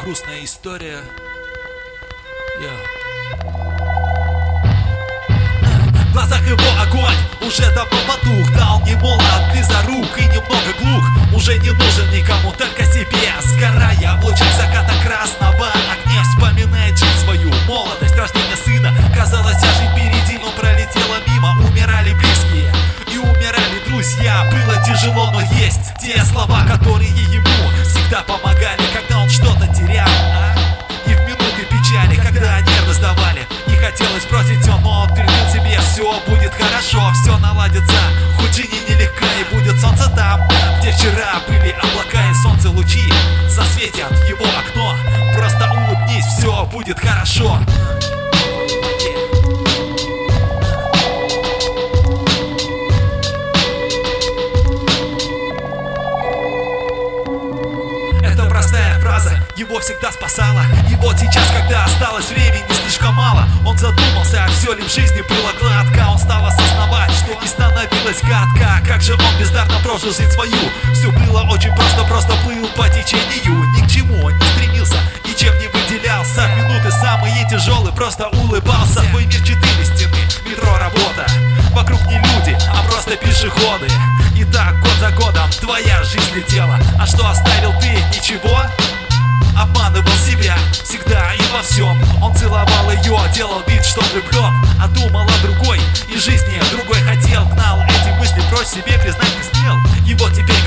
грустная история. В глазах его огонь уже давно потух. Да, он не молод, близорук и немного глух. Уже не нужен никому, только себе. Сгорая в лучах заката красного огня, вспоминает жизнь свою, молодость, рождение сына. Казалось, жизнь впереди, но пролетела мимо. Умирали близкие и умирали друзья. Было тяжело, но есть те слова, которые ему всегда помогали, когда он что-то терял. И в минуты печали, когда нервы сдавали, не хотелось бросить все, но он твердил себе: все будет хорошо, все наладится, хоть и нелегко, и будет солнце там, где вчера были облака и солнце лучи засветят его окно. Просто улыбнись, все будет хорошо. Это простая фраза его всегда спасала. И вот сейчас, когда осталось времени слишком мало, он задумался, все ли в жизни было гладко. Он стал осознавать, что не становилось гадко. Как же он бездарно прожил жизнь свою. Все было очень просто плыл по течению. Ни к чему он не стремился, ничем не выделялся. Минуты самые тяжелые, просто улыбался. Твой мир 4 стены, метро, работа. Вокруг не люди, а просто пешеходы. И так год за годом твоя жизнь летела. А что оставил ты? Ничего? Обманывал себя всегда и во всем. Он целовал ее, делал вид, что влюблен, а думал о другой и жизни другой хотел. Гнал эти мысли прочь, себе признать не смел. И вот теперь,